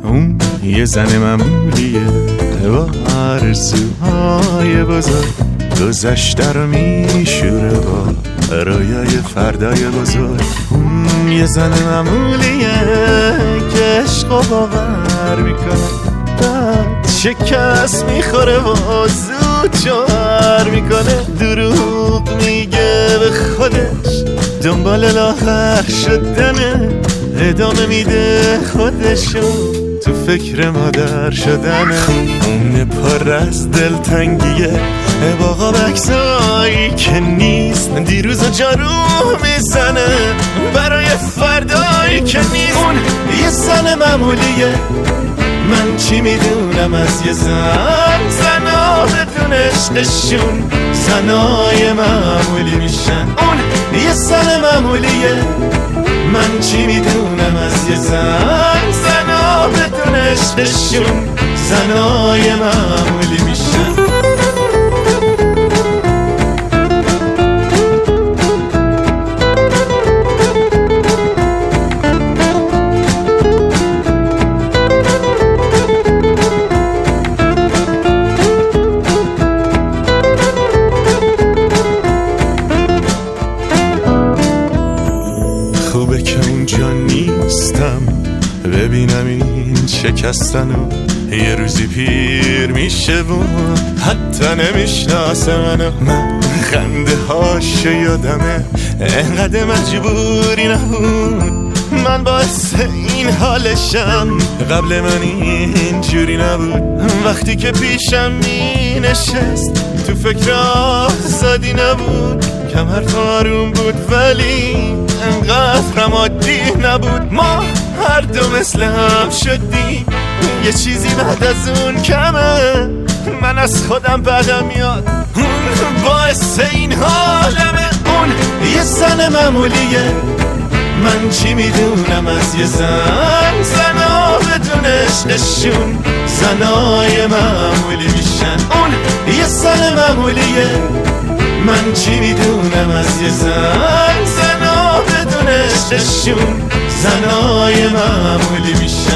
اون یه زن معمولیه با آرزوهای بزرگ، گذشته رو میشوره با رویای فردای بزرگ. اون یه زن معمولیه که عشق و باور میکنه، بعد شکست میخوره و زود جوهر میکنه. دروغ میگه به خودش، دنبال لاغر شدنه، ادامه میده خودشو تو فکر مادر شدنه. اون پر از دلتنگیه با قابکسایی که نیست، دیروز و جارو میزنه برای فردایی که نیست. اون یه زن معمولیه، من چی میدونم از یه زنا بدون عشقشون زنای معمولی میشن. اون یه زن معمولیه، من چی میدونم از یه زنا بدون عشقشون زنای معمولی میشن. خوبه که اونجا نیستم ببینم این شکستنو، یه روزی پیر میشه و حتی نمیشناسه منو. من خنده هاش یادمه، انقدر مجبوری نبود، من باعث این حالشم، قبل من اینجوری نبود. وقتی که پیشم می نشست تو فکر آزادی نبود، کم حرف آروم بود ولی انقدرم عادی نبود. ما هر دو مثل هم شدیم، یه چیزی بعد از اون کمه، من از خودم بدم میاد، اون باعث این حالمه. اون یه زن معمولیه، من چی میدونم از یه زنا بدون عشقشون زنای معمولی میشن. اون یه زن معمولیه، من چی میدونم از یه زنا بدون عشقشون زنای معمولی میشن.